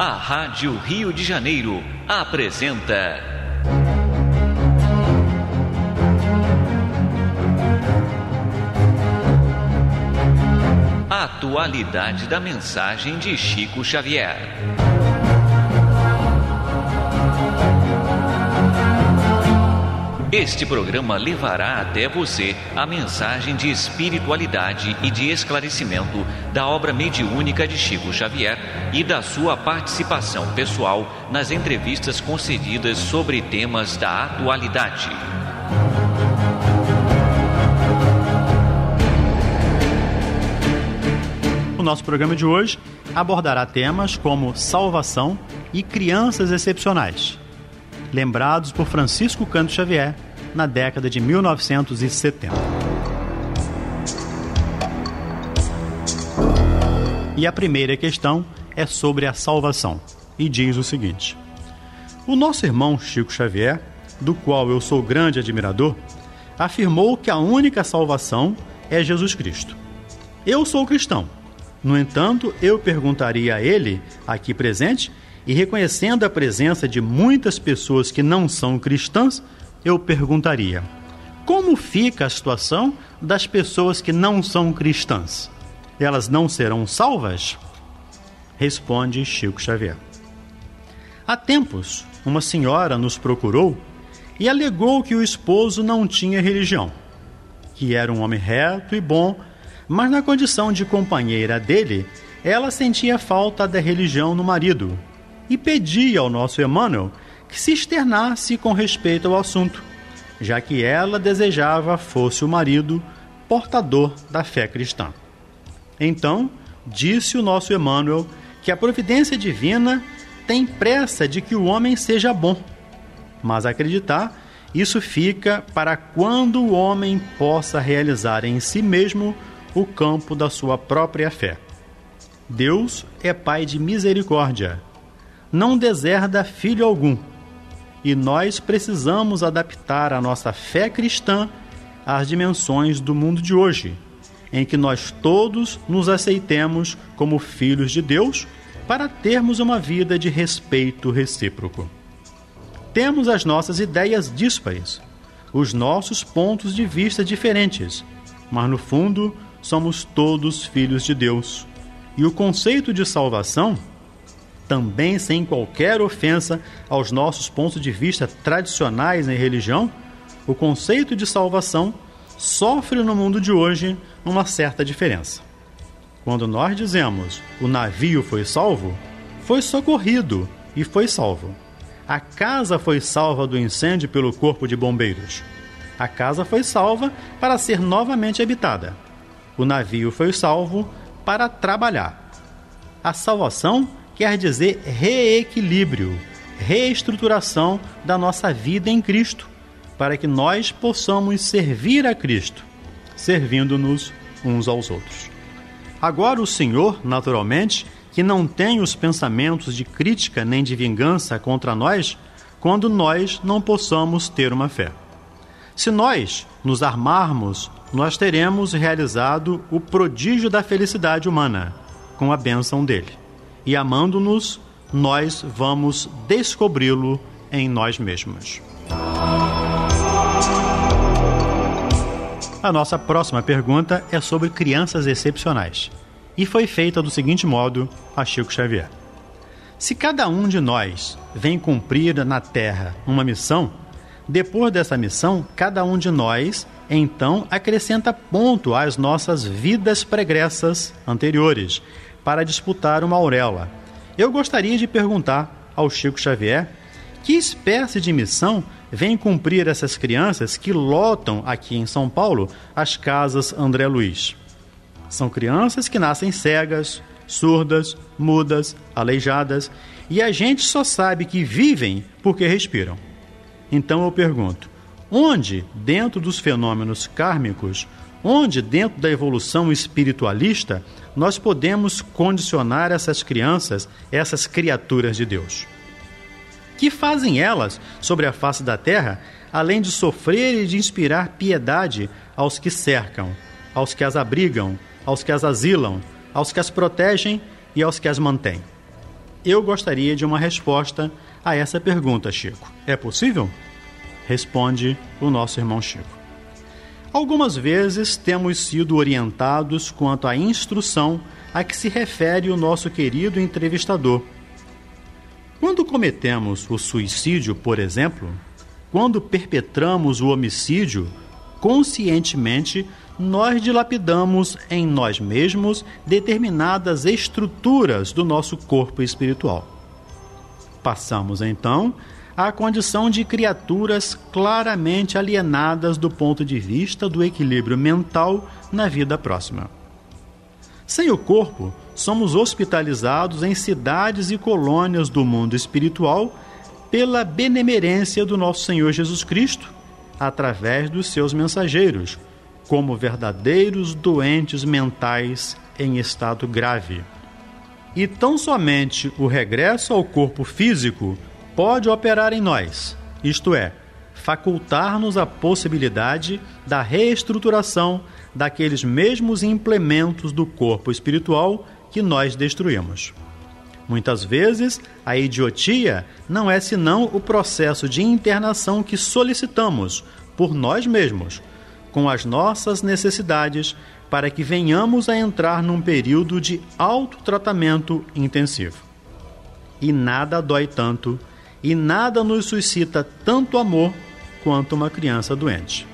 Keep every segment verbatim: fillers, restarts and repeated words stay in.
A Rádio Rio de Janeiro apresenta a atualidade da mensagem de Chico Xavier. Este programa levará até você a mensagem de espiritualidade e de esclarecimento da obra mediúnica de Chico Xavier e da sua participação pessoal nas entrevistas concedidas sobre temas da atualidade. O nosso programa de hoje abordará temas como salvação e crianças excepcionais, lembrados por Francisco Cândido Xavier na década de mil novecentos e setenta. E a primeira questão é sobre a salvação, e diz o seguinte: o nosso irmão Chico Xavier, do qual eu sou grande admirador, afirmou que a única salvação é Jesus Cristo. Eu sou cristão. No entanto, eu perguntaria a ele, aqui presente, e reconhecendo a presença de muitas pessoas que não são cristãs, eu perguntaria: como fica a situação das pessoas que não são cristãs? Elas não serão salvas? Responde Chico Xavier. Há tempos, uma senhora nos procurou e alegou que o esposo não tinha religião, que era um homem reto e bom, mas na condição de companheira dele, ela sentia falta da religião no marido e pedia ao nosso Emmanuel que se externasse com respeito ao assunto, já que ela desejava fosse o marido portador da fé cristã. Então, disse o nosso Emmanuel que a providência divina tem pressa de que o homem seja bom, mas acreditar, isso fica para quando o homem possa realizar em si mesmo o campo da sua própria fé. Deus é Pai de misericórdia, não deserda filho algum, e nós precisamos adaptar a nossa fé cristã às dimensões do mundo de hoje, em que nós todos nos aceitemos como filhos de Deus para termos uma vida de respeito recíproco. Temos as nossas ideias díspares, os nossos pontos de vista diferentes, mas no fundo somos todos filhos de Deus. E o conceito de salvação, também sem qualquer ofensa aos nossos pontos de vista tradicionais em religião, o conceito de salvação sofre no mundo de hoje uma certa diferença. Quando nós dizemos o navio foi salvo, foi socorrido e foi salvo. A casa foi salva do incêndio pelo corpo de bombeiros. A casa foi salva para ser novamente habitada. O navio foi salvo para trabalhar. A salvação quer dizer reequilíbrio, reestruturação da nossa vida em Cristo, para que nós possamos servir a Cristo, servindo-nos uns aos outros. Agora o Senhor, naturalmente, que não tem os pensamentos de crítica nem de vingança contra nós, quando nós não possamos ter uma fé. Se nós nos armarmos, nós teremos realizado o prodígio da felicidade humana, com a bênção dele. E amando-nos, nós vamos descobri-lo em nós mesmos. A nossa próxima pergunta é sobre crianças excepcionais, e foi feita do seguinte modo a Chico Xavier: se cada um de nós vem cumprir na Terra uma missão, depois dessa missão, cada um de nós, então, acrescenta ponto às nossas vidas pregressas anteriores, para disputar uma auréola. Eu gostaria de perguntar ao Chico Xavier que espécie de missão vem cumprir essas crianças que lotam aqui em São Paulo as casas André Luiz. São crianças que nascem cegas, surdas, mudas, aleijadas, e a gente só sabe que vivem porque respiram. Então eu pergunto, onde, dentro dos fenômenos kármicos, onde, dentro da evolução espiritualista, nós podemos condicionar essas crianças, essas criaturas de Deus? Que fazem elas sobre a face da terra, além de sofrer e de inspirar piedade aos que cercam, aos que as abrigam, aos que as asilam, aos que as protegem e aos que as mantêm? Eu gostaria de uma resposta a essa pergunta, Chico. É possível? Responde o nosso irmão Chico. Algumas vezes temos sido orientados quanto à instrução a que se refere o nosso querido entrevistador. Quando cometemos o suicídio, por exemplo, quando perpetramos o homicídio, conscientemente nós dilapidamos em nós mesmos determinadas estruturas do nosso corpo espiritual. Passamos, então, à condição de criaturas claramente alienadas do ponto de vista do equilíbrio mental na vida próxima. Sem o corpo, somos hospitalizados em cidades e colônias do mundo espiritual pela benemerência do nosso Senhor Jesus Cristo, através dos seus mensageiros, como verdadeiros doentes mentais em estado grave. E tão somente o regresso ao corpo físico pode operar em nós, isto é, facultar-nos a possibilidade da reestruturação daqueles mesmos implementos do corpo espiritual que nós destruímos. Muitas vezes, a idiotia não é senão o processo de internação que solicitamos por nós mesmos, com as nossas necessidades, para que venhamos a entrar num período de autotratamento intensivo. E nada dói tanto, e nada nos suscita tanto amor quanto uma criança doente.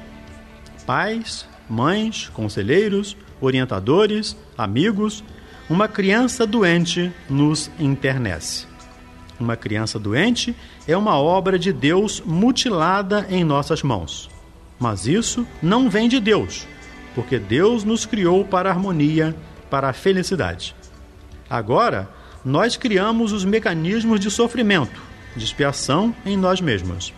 Pais, mães, conselheiros, orientadores, amigos, uma criança doente nos enternece. Uma criança doente é uma obra de Deus mutilada em nossas mãos. Mas isso não vem de Deus, porque Deus nos criou para a harmonia, para a felicidade. Agora, nós criamos os mecanismos de sofrimento, de expiação em nós mesmos.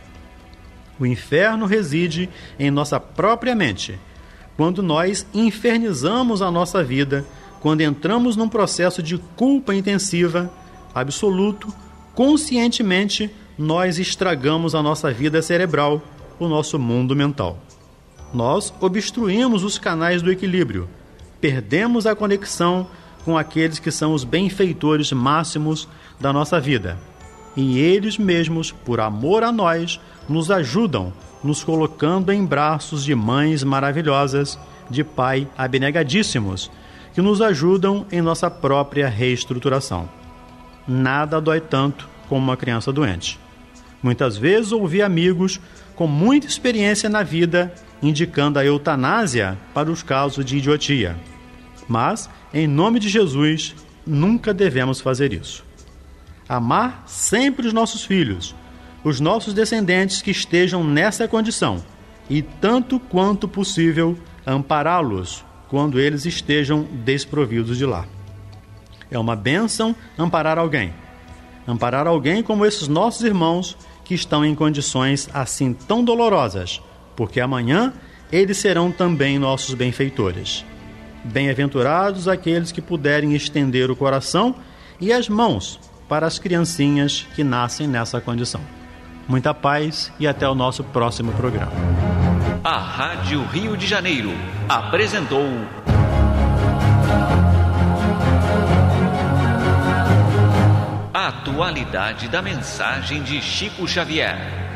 O inferno reside em nossa própria mente, quando nós infernizamos a nossa vida, quando entramos num processo de culpa intensiva, absoluto, conscientemente nós estragamos a nossa vida cerebral, o nosso mundo mental. Nós obstruímos os canais do equilíbrio, perdemos a conexão com aqueles que são os benfeitores máximos da nossa vida. E eles mesmos, por amor a nós, nos ajudam, nos colocando em braços de mães maravilhosas, de pai abnegadíssimos, que nos ajudam em nossa própria reestruturação. Nada dói tanto como uma criança doente. Muitas vezes ouvi amigos com muita experiência na vida indicando a eutanásia para os casos de idiotia. Mas, em nome de Jesus, nunca devemos fazer isso. Amar sempre os nossos filhos, os nossos descendentes que estejam nessa condição, e tanto quanto possível ampará-los quando eles estejam desprovidos de lar. É uma bênção amparar alguém. Amparar alguém como esses nossos irmãos que estão em condições assim tão dolorosas, porque amanhã eles serão também nossos benfeitores. Bem-aventurados aqueles que puderem estender o coração e as mãos para as criancinhas que nascem nessa condição. Muita paz e até o nosso próximo programa. A Rádio Rio de Janeiro apresentou a atualidade da mensagem de Chico Xavier.